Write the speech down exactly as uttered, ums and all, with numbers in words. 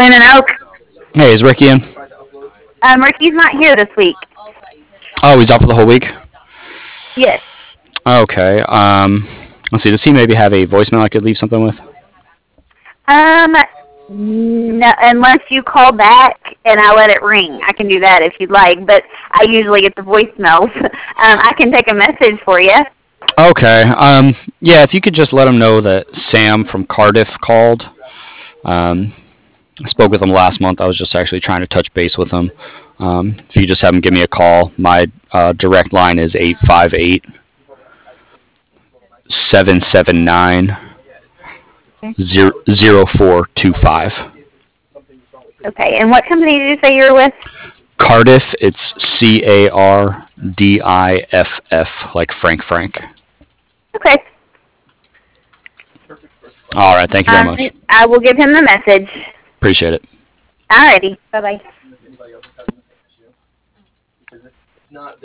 Lynn and Oak. Hey, is Ricky in? Um, Ricky's not here this week. Oh, he's out for the whole week? Yes. Okay. Um, let's see. Does he maybe have a voicemail I could leave something with? Um, no, unless you call back and I let it ring. I can do that if you'd like, but I usually get the voicemails. um, I can take a message for you. Okay. Um, yeah, if you could just let him know that Sam from Cardiff called. Um, I spoke with him last month. I was just actually trying to touch base with him. Um, if you just have him give me a call, my uh, direct line is eight five eight, seven seven nine, zero four two five. Okay, and what company did you say you were with? Cardiff, it's C A R D I F F, like Frank Frank. Okay. All right, thank you very Um, much. I will give him the message. Appreciate it. Alrighty. Bye-bye.